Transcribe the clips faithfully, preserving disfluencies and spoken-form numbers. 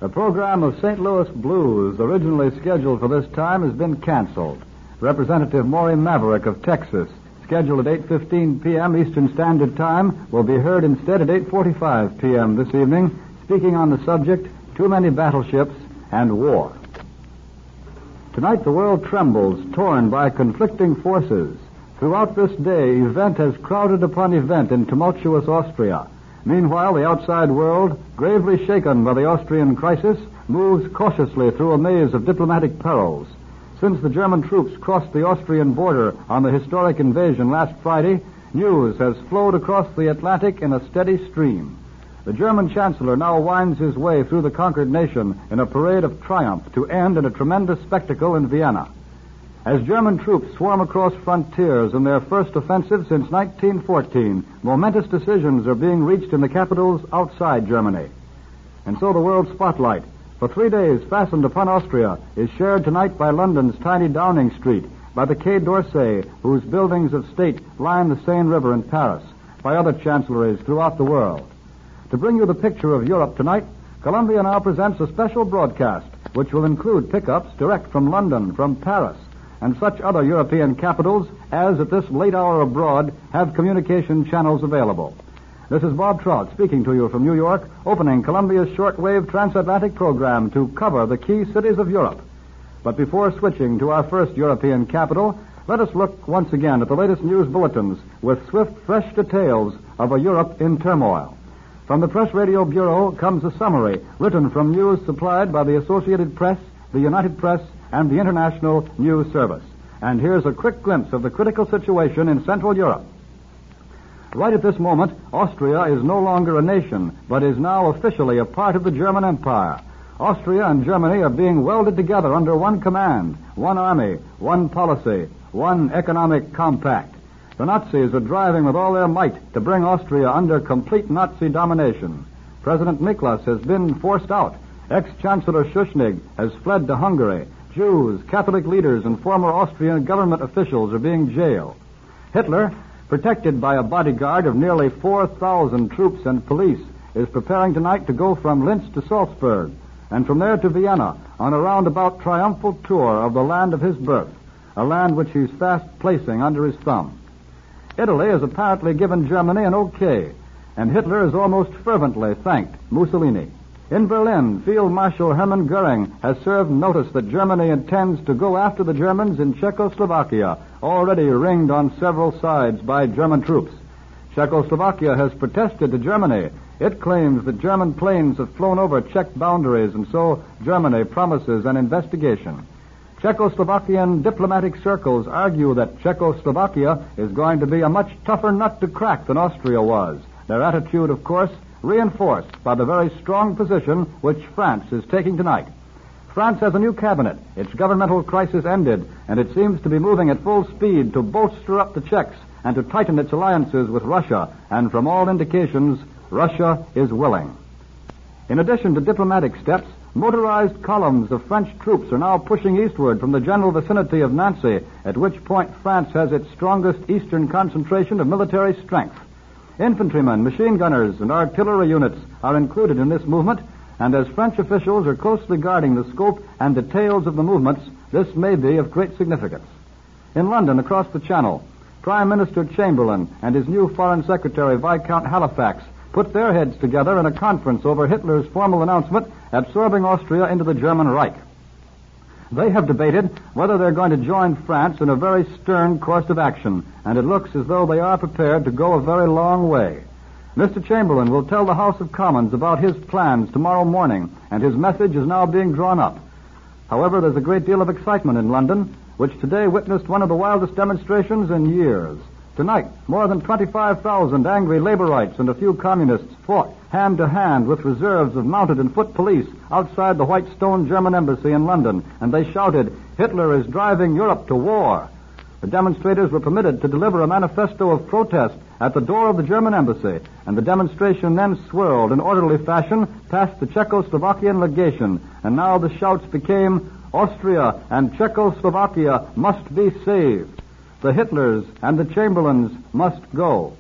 The program of Saint Louis Blues, originally scheduled for this time, has been canceled. Representative Maury Maverick of Texas, scheduled at eight fifteen p.m. Eastern Standard Time, will be heard instead at eight forty-five p.m. this evening, speaking on the subject, Too Many Battleships and War. Tonight the world trembles, torn by conflicting forces. Throughout this day, event has crowded upon event in tumultuous Austria. Meanwhile, the outside world, gravely shaken by the Austrian crisis, moves cautiously through a maze of diplomatic perils. Since the German troops crossed the Austrian border on the historic invasion last Friday, news has flowed across the Atlantic in a steady stream. The German Chancellor now winds his way through the conquered nation in a parade of triumph to end in a tremendous spectacle in Vienna. As German troops swarm across frontiers in their first offensive since nineteen fourteen, momentous decisions are being reached in the capitals outside Germany. And so the world spotlight, for three days fastened upon Austria, is shared tonight by London's tiny Downing Street, by the Quai d'Orsay, whose buildings of state line the Seine River in Paris, by other chancelleries throughout the world. To bring you the picture of Europe tonight, Columbia now presents a special broadcast, which will include pickups direct from London, from Paris, and such other European capitals as at this late hour abroad have communication channels available. This is Bob Trout speaking to you from New York, opening Columbia's shortwave transatlantic program to cover the key cities of Europe. But before switching to our first European capital, let us look once again at the latest news bulletins with swift, fresh details of a Europe in turmoil. From the Press Radio Bureau comes a summary written from news supplied by the Associated Press, the United Press, and the International News Service. And here's a quick glimpse of the critical situation in Central Europe. Right at this moment, Austria is no longer a nation, but is now officially a part of the German Empire. Austria and Germany are being welded together under one command, one army, one policy, one economic compact. The Nazis are driving with all their might to bring Austria under complete Nazi domination. President Miklas has been forced out. Ex-Chancellor Schuschnigg has fled to Hungary. Jews, Catholic leaders, and former Austrian government officials are being jailed. Hitler, protected by a bodyguard of nearly four thousand troops and police, is preparing tonight to go from Linz to Salzburg, and from there to Vienna on a roundabout triumphal tour of the land of his birth, a land which he's fast placing under his thumb. Italy has apparently given Germany an okay, and Hitler has almost fervently thanked Mussolini. In Berlin, Field Marshal Hermann Goering has served notice that Germany intends to go after the Germans in Czechoslovakia, already ringed on several sides by German troops. Czechoslovakia has protested to Germany. It claims that German planes have flown over Czech boundaries, and so Germany promises an investigation. Czechoslovakian diplomatic circles argue that Czechoslovakia is going to be a much tougher nut to crack than Austria was. Their attitude, of course, reinforced by the very strong position which France is taking tonight. France has a new cabinet. Its governmental crisis ended, and it seems to be moving at full speed to bolster up the Czechs and to tighten its alliances with Russia, and from all indications, Russia is willing. In addition to diplomatic steps, motorized columns of French troops are now pushing eastward from the general vicinity of Nancy, at which point France has its strongest eastern concentration of military strength. Infantrymen, machine gunners, and artillery units are included in this movement, and as French officials are closely guarding the scope and details of the movements, this may be of great significance. In London, across the Channel, Prime Minister Chamberlain and his new Foreign Secretary, Viscount Halifax, put their heads together in a conference over Hitler's formal announcement absorbing Austria into the German Reich. They have debated whether they're going to join France in a very stern course of action, and it looks as though they are prepared to go a very long way. Mister Chamberlain will tell the House of Commons about his plans tomorrow morning, and his message is now being drawn up. However, there's a great deal of excitement in London, which today witnessed one of the wildest demonstrations in years. Tonight, more than twenty-five thousand angry laborites and a few communists fought hand-to-hand with reserves of mounted and foot police outside the white stone German embassy in London, and they shouted, "Hitler is driving Europe to war." The demonstrators were permitted to deliver a manifesto of protest at the door of the German embassy, and the demonstration then swirled in orderly fashion past the Czechoslovakian legation, and now the shouts became, "Austria and Czechoslovakia must be saved. The Hitlers and the Chamberlains must go."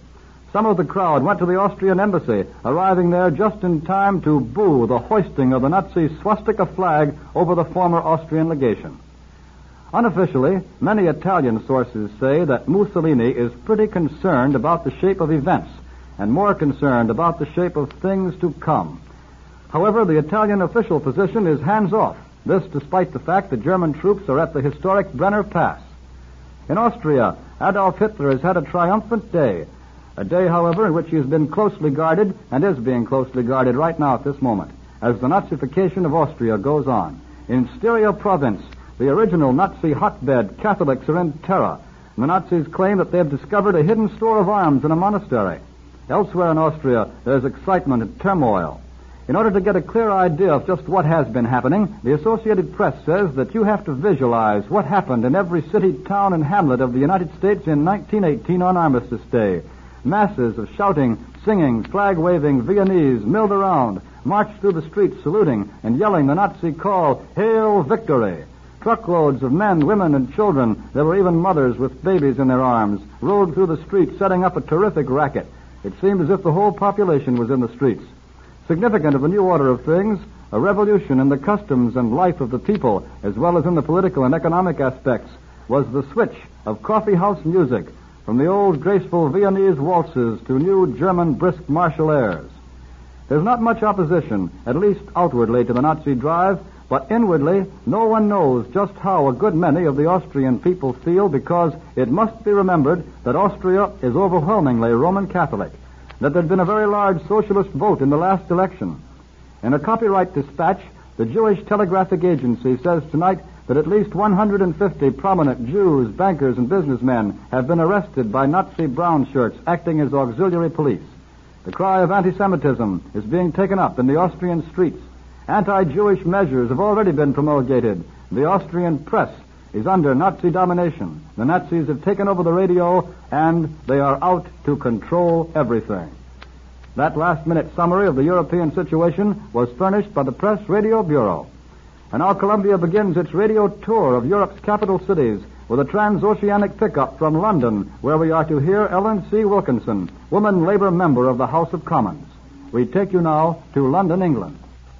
Some of the crowd went to the Austrian embassy, arriving there just in time to boo the hoisting of the Nazi swastika flag over the former Austrian legation. Unofficially, many Italian sources say that Mussolini is pretty concerned about the shape of events and more concerned about the shape of things to come. However, the Italian official position is hands-off, this despite the fact that German troops are at the historic Brenner Pass. In Austria, Adolf Hitler has had a triumphant day, a day, however, in which he has been closely guarded and is being closely guarded right now at this moment, as the Nazification of Austria goes on. In Styria province, the original Nazi hotbed, Catholics are in terror. The Nazis claim that they have discovered a hidden store of arms in a monastery. Elsewhere in Austria, there's excitement and turmoil. In order to get a clear idea of just what has been happening, the Associated Press says that you have to visualize what happened in every city, town, and hamlet of the United States in nineteen eighteen on Armistice Day. Masses of shouting, singing, flag-waving Viennese milled around, marched through the streets saluting and yelling the Nazi call, "Hail Victory!" Truckloads of men, women, and children, there were even mothers with babies in their arms, rode through the streets setting up a terrific racket. It seemed as if the whole population was in the streets. Significant of the new order of things, a revolution in the customs and life of the people, as well as in the political and economic aspects, was the switch of coffee-house music from the old graceful Viennese waltzes to new German brisk martial airs. There's not much opposition, at least outwardly, to the Nazi drive, but inwardly, no one knows just how a good many of the Austrian people feel, because it must be remembered that Austria is overwhelmingly Roman Catholic, that there'd been a very large socialist vote in the last election. In a copyright dispatch, the Jewish Telegraphic Agency says tonight that at least one hundred fifty prominent Jews, bankers, and businessmen have been arrested by Nazi brown shirts acting as auxiliary police. The cry of anti-Semitism is being taken up in the Austrian streets. Anti-Jewish measures have already been promulgated. The Austrian press is under Nazi domination. The Nazis have taken over the radio, and they are out to control everything. That last-minute summary of the European situation was furnished by the Press Radio Bureau. And now Columbia begins its radio tour of Europe's capital cities with a transoceanic pickup from London, where we are to hear Ellen C. Wilkinson, woman labor member of the House of Commons. We take you now to London, England.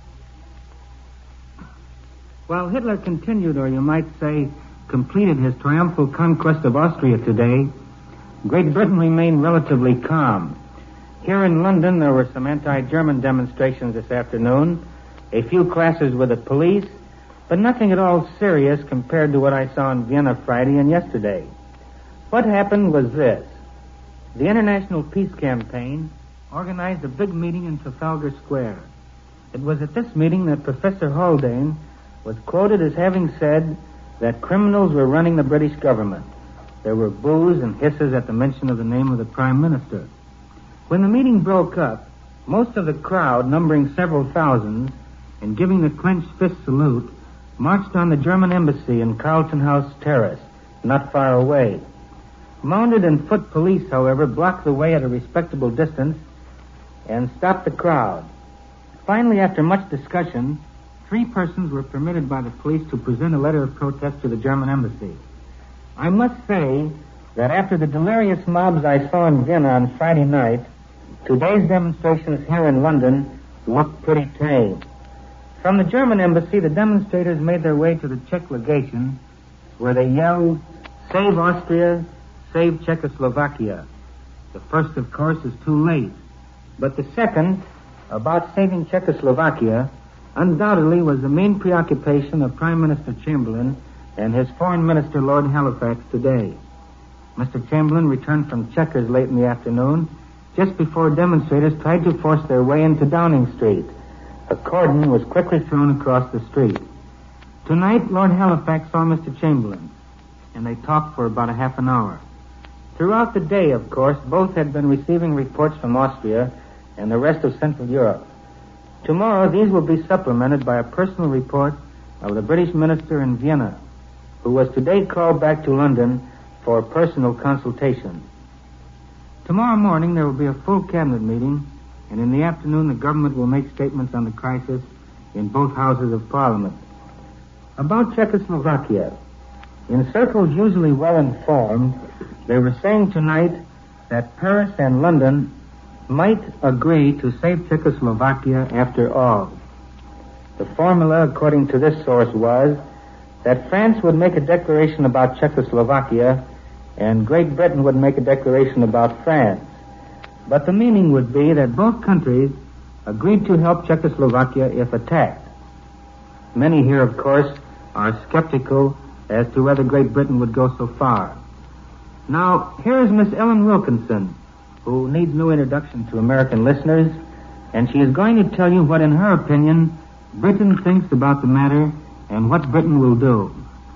While Hitler continued, or you might say, completed his triumphal conquest of Austria today, Great Britain remained relatively calm. Here in London, there were some anti-German demonstrations this afternoon, a few clashes with the police, but nothing at all serious compared to what I saw in Vienna Friday and yesterday. What happened was this. The International Peace Campaign organized a big meeting in Trafalgar Square. It was at this meeting that Professor Haldane was quoted as having said that criminals were running the British government. There were boos and hisses at the mention of the name of the Prime Minister. When the meeting broke up, most of the crowd, numbering several thousands, and giving the clenched fist salute, marched on the German embassy in Carlton House Terrace, not far away. Mounted and foot police, however, blocked the way at a respectable distance and stopped the crowd. Finally, after much discussion, three persons were permitted by the police to present a letter of protest to the German embassy. I must say that after the delirious mobs I saw in Vienna on Friday night, today's demonstrations here in London look pretty tame. From the German embassy, the demonstrators made their way to the Czech legation, where they yelled, "Save Austria, save Czechoslovakia." The first, of course, is too late. But the second, about saving Czechoslovakia, undoubtedly was the main preoccupation of Prime Minister Chamberlain and his Foreign Minister, Lord Halifax, today. Mister Chamberlain returned from Chequers late in the afternoon, just before demonstrators tried to force their way into Downing Street. A cordon was quickly thrown across the street. Tonight, Lord Halifax saw Mister Chamberlain, and they talked for about a half an hour. Throughout the day, of course, both had been receiving reports from Austria and the rest of Central Europe. Tomorrow, these will be supplemented by a personal report of the British minister in Vienna, who was today called back to London for a personal consultation. Tomorrow morning, there will be a full cabinet meeting, and in the afternoon, the government will make statements on the crisis in both houses of Parliament. About Czechoslovakia, in circles usually well informed, they were saying tonight that Paris and London might agree to save Czechoslovakia after all. The formula, according to this source, was that France would make a declaration about Czechoslovakia and Great Britain would make a declaration about France. But the meaning would be that both countries agreed to help Czechoslovakia if attacked. Many here, of course, are skeptical as to whether Great Britain would go so far. Now, here is Miss Ellen Wilkinson, who needs no introduction to American listeners, and she is going to tell you what, in her opinion, Britain thinks about the matter and what Britain will do.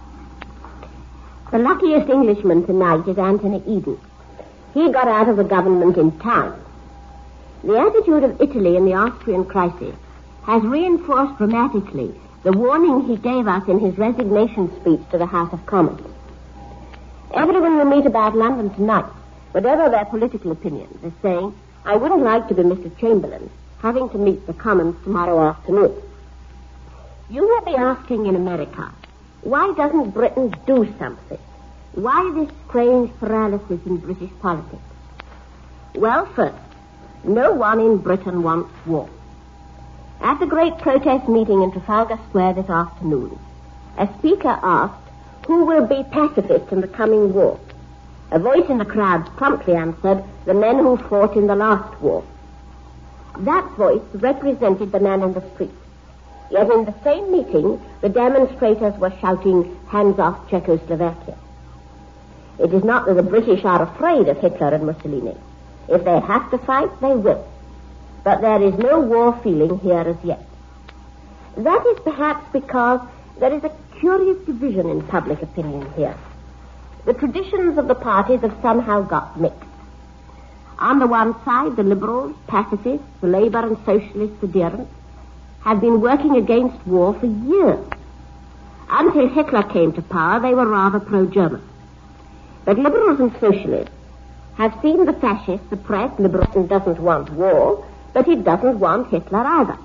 The luckiest Englishman tonight is Anthony Eden. He got out of the government in time. The attitude of Italy in the Austrian crisis has reinforced dramatically the warning he gave us in his resignation speech to the House of Commons. Everyone we meet about London tonight, whatever their political opinions, is saying, I wouldn't like to be Mister Chamberlain, having to meet the Commons tomorrow afternoon. You will be asking in America, why doesn't Britain do something? Why this strange paralysis in British politics? Well, first, no one in Britain wants war. At the great protest meeting in Trafalgar Square this afternoon, a speaker asked, who will be pacifist in the coming war? A voice in the crowd promptly answered, the men who fought in the last war. That voice represented the man in the street. Yet in the same meeting, the demonstrators were shouting, hands off Czechoslovakia. It is not that the British are afraid of Hitler and Mussolini. If they have to fight, they will. But there is no war feeling here as yet. That is perhaps because there is a curious division in public opinion here. The traditions of the parties have somehow got mixed. On the one side, the liberals, pacifists, the Labour and socialist adherents have been working against war for years. Until Hitler came to power, they were rather pro-German. But liberals and socialists have seen the fascists suppress. Liberalism doesn't want war, but it doesn't want Hitler either.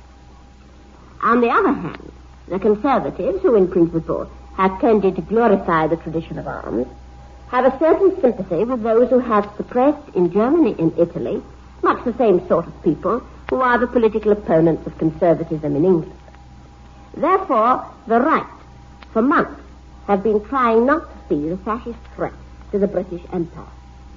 On the other hand, the conservatives, who in principle have tended to glorify the tradition of arms, have a certain sympathy with those who have suppressed in Germany and Italy much the same sort of people who are the political opponents of conservatism in England. Therefore, the right, for months, have been trying not to see the fascist threat to the British Empire.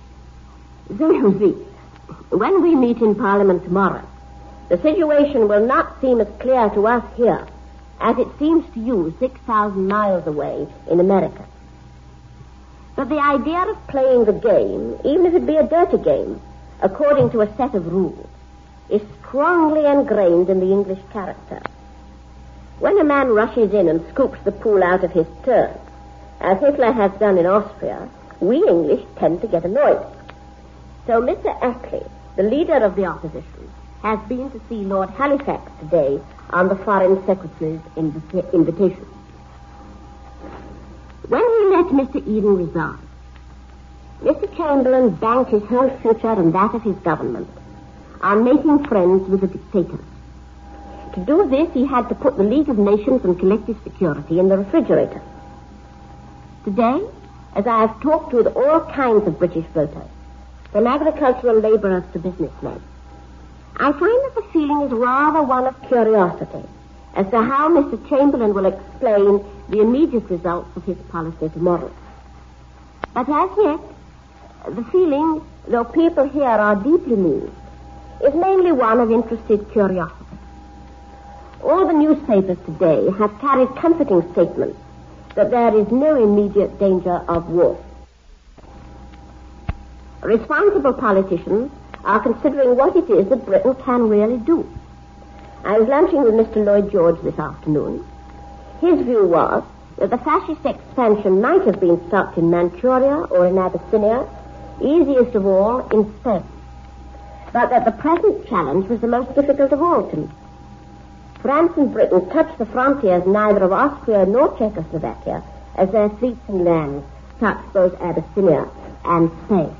So you see, when we meet in Parliament tomorrow, the situation will not seem as clear to us here as it seems to you six thousand miles away in America. But the idea of playing the game, even if it be a dirty game, according to a set of rules, is strongly ingrained in the English character. When a man rushes in and scoops the pool out of his turn, as Hitler has done in Austria, we English tend to get annoyed. So Mister Attlee, the leader of the opposition, has been to see Lord Halifax today on the Foreign Secretary's invita- invitation. When he let Mister Eden resign, Mister Chamberlain banked his whole future and that of his government on making friends with the dictators. To do this, he had to put the League of Nations and collective security in the refrigerator. Today, as I have talked with all kinds of British voters, from agricultural laborers to businessmen, I find that the feeling is rather one of curiosity as to how Mister Chamberlain will explain the immediate results of his policy tomorrow. But as yet, the feeling, though people here are deeply moved, is mainly one of interested curiosity. All the newspapers today have carried comforting statements that there is no immediate danger of war. Responsible politicians are considering what it is that Britain can really do. I was lunching with Mister Lloyd George this afternoon. His view was that the fascist expansion might have been stopped in Manchuria or in Abyssinia, easiest of all in Spain, but that the present challenge was the most difficult of all to meet. France and Britain touched the frontiers neither of Austria nor Czechoslovakia as their fleets and lands touched both Abyssinia and Spain.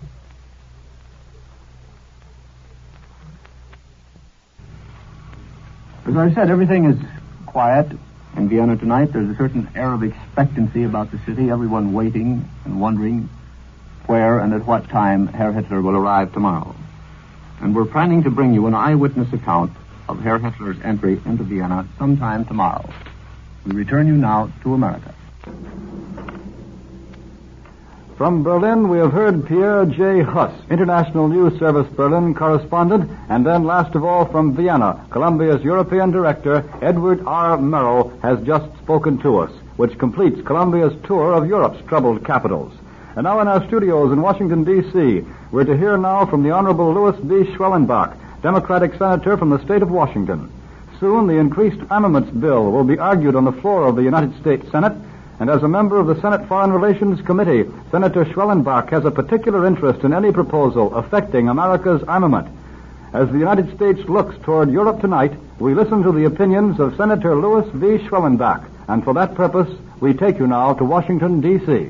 As I said, everything is quiet in Vienna tonight. There's a certain air of expectancy about the city, everyone waiting and wondering where and at what time Herr Hitler will arrive tomorrow. And we're planning to bring you an eyewitness account of Herr Hitler's entry into Vienna sometime tomorrow. We return you now to America. From Berlin, we have heard Pierre J. Huss, International News Service Berlin correspondent, and then last of all from Vienna, Columbia's European Director, Edward R. Murrow, has just spoken to us, which completes Columbia's tour of Europe's troubled capitals. And now in our studios in Washington, D C, we're to hear now from the Honorable Louis B. Schwellenbach, Democratic Senator from the state of Washington. Soon, the increased armaments bill will be argued on the floor of the United States Senate, and as a member of the Senate Foreign Relations Committee, Senator Schwellenbach has a particular interest in any proposal affecting America's armament. As the United States looks toward Europe tonight, we listen to the opinions of Senator Louis V. Schwellenbach, and for that purpose, we take you now to Washington, D C.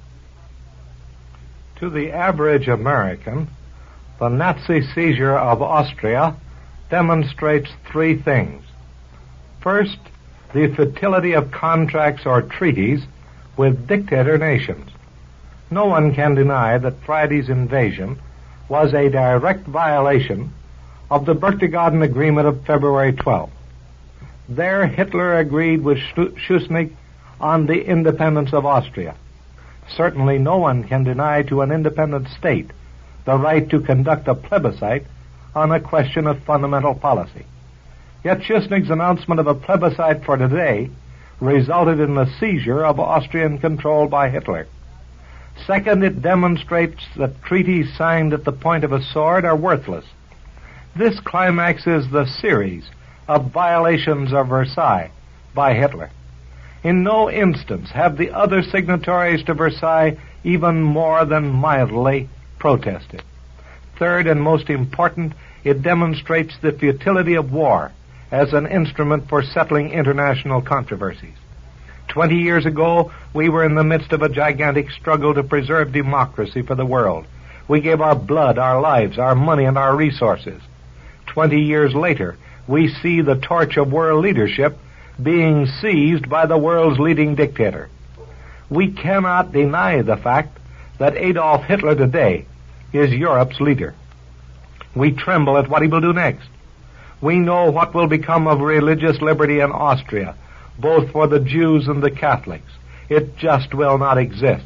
To the average American, the Nazi seizure of Austria demonstrates three things. First, the futility of contracts or treaties with dictator nations. No one can deny that Friday's invasion was a direct violation of the Berchtesgaden Agreement of February twelfth. There, Hitler agreed with Schuschnigg on the independence of Austria. Certainly no one can deny to an independent state the right to conduct a plebiscite on a question of fundamental policy. Yet Schuschnigg's announcement of a plebiscite for today resulted in the seizure of Austrian control by Hitler. Second, it demonstrates that treaties signed at the point of a sword are worthless. This climaxes the series of violations of Versailles by Hitler. In no instance have the other signatories to Versailles even more than mildly protested. Third, and most important, it demonstrates the futility of war as an instrument for settling international controversies. Twenty years ago, we were in the midst of a gigantic struggle to preserve democracy for the world. We gave our blood, our lives, our money, and our resources. Twenty years later, we see the torch of world leadership being seized by the world's leading dictator. We cannot deny the fact that Adolf Hitler today is Europe's leader. We tremble at what he will do next. We know what will become of religious liberty in Austria, both for the Jews and the Catholics. It just will not exist.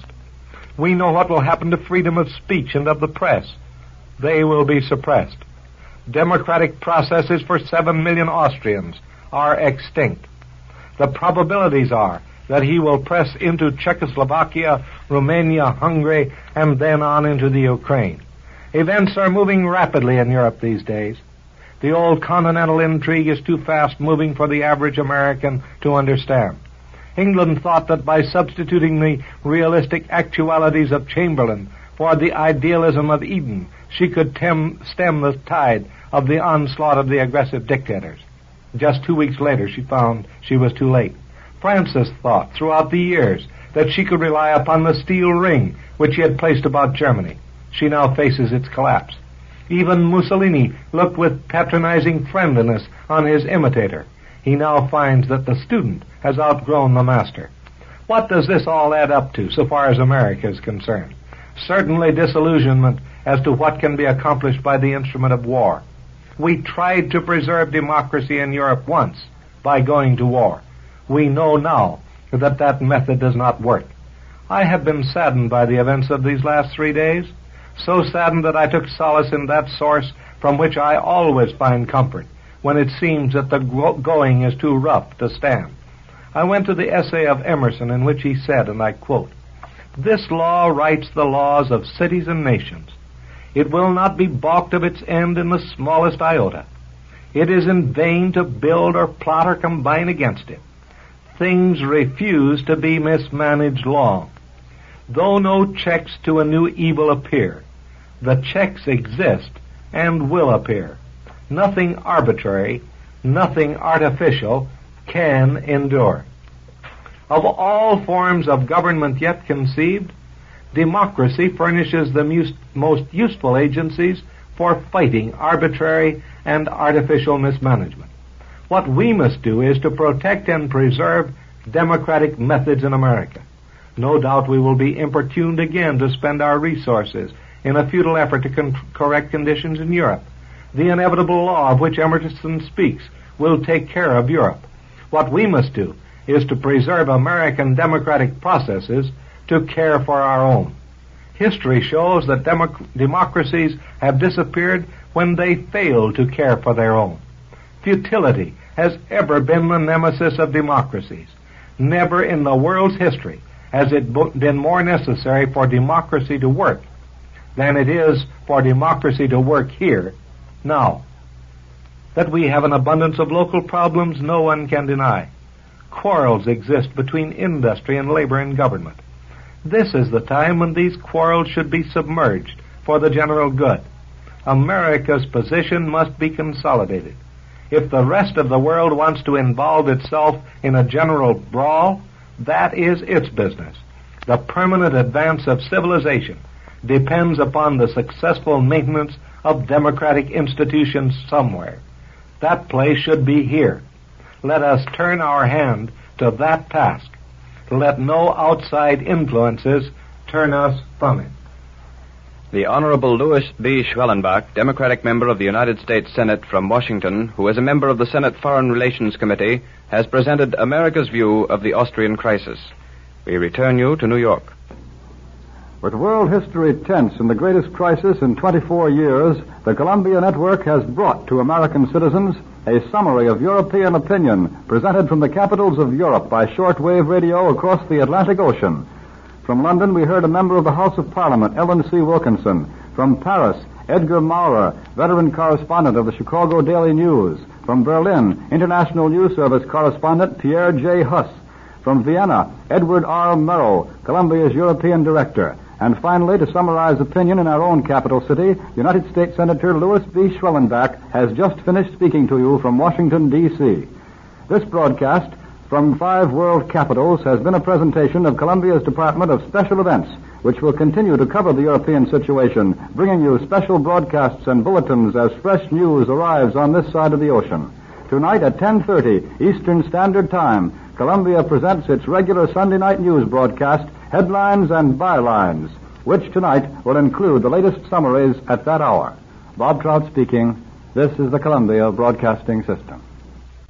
We know what will happen to freedom of speech and of the press. They will be suppressed. Democratic processes for seven million Austrians are extinct. The probabilities are that he will press into Czechoslovakia, Romania, Hungary, and then on into the Ukraine. Events are moving rapidly in Europe these days. The old continental intrigue is too fast moving for the average American to understand. England thought that by substituting the realistic actualities of Chamberlain for the idealism of Eden, she could tem- stem the tide of the onslaught of the aggressive dictators. Just two weeks later, she found she was too late. Francis thought throughout the years that she could rely upon the steel ring which he had placed about Germany. She now faces its collapse. Even Mussolini looked with patronizing friendliness on his imitator. He now finds that the student has outgrown the master. What does this all add up to, so far as America is concerned? Certainly disillusionment as to what can be accomplished by the instrument of war. We tried to preserve democracy in Europe once by going to war. We know now that that method does not work. I have been saddened by the events of these last three days, so saddened that I took solace in that source from which I always find comfort when it seems that the going is too rough to stand. I went to the essay of Emerson in which he said, and I quote, "This law writes the laws of cities and nations. It will not be balked of its end in the smallest iota. It is in vain to build or plot or combine against it. Things refuse to be mismanaged long. Though no checks to a new evil appear, the checks exist and will appear. Nothing arbitrary, nothing artificial can endure." Of all forms of government yet conceived, democracy furnishes the mus- most useful agencies for fighting arbitrary and artificial mismanagement. What we must do is to protect and preserve democratic methods in America. No doubt we will be importuned again to spend our resources in a futile effort to con- correct conditions in Europe. The inevitable law of which Emerson speaks will take care of Europe. What we must do is to preserve American democratic processes to care for our own. History shows that democ- democracies have disappeared when they fail to care for their own. Futility has ever been the nemesis of democracies. Never in the world's history has it been more necessary for democracy to work than it is for democracy to work here now. That we have an abundance of local problems, no one can deny. Quarrels exist between industry and labor in government. This is the time when these quarrels should be submerged for the general good. America's position must be consolidated. If the rest of the world wants to involve itself in a general brawl, that is its business. The permanent advance of civilization depends upon the successful maintenance of democratic institutions somewhere. That place should be here. Let us turn our hand to that task. Let no outside influences turn us from it. The Honorable Louis B. Schwellenbach, Democratic member of the United States Senate from Washington, who is a member of the Senate Foreign Relations Committee, has presented America's view of the Austrian crisis. We return you to New York. With world history tense in the greatest crisis in twenty-four years, the Columbia Network has brought to American citizens a summary of European opinion presented from the capitals of Europe by shortwave radio across the Atlantic Ocean. From London, we heard a member of the House of Parliament, Ellen C. Wilkinson. From Paris, Edgar Maurer, veteran correspondent of the Chicago Daily News. From Berlin, International News Service correspondent Pierre J. Huss. From Vienna, Edward R. Murrow, Columbia's European director. And finally, to summarize opinion in our own capital city, United States Senator Louis B. Schwellenbach has just finished speaking to you from Washington, D C This broadcast from five world capitals has been a presentation of Columbia's Department of Special Events, which will continue to cover the European situation, bringing you special broadcasts and bulletins as fresh news arrives on this side of the ocean. Tonight at ten thirty Eastern Standard Time, Columbia presents its regular Sunday night news broadcast, Headlines and Bylines, which tonight will include the latest summaries at that hour. Bob Trout speaking. This is the Columbia Broadcasting System.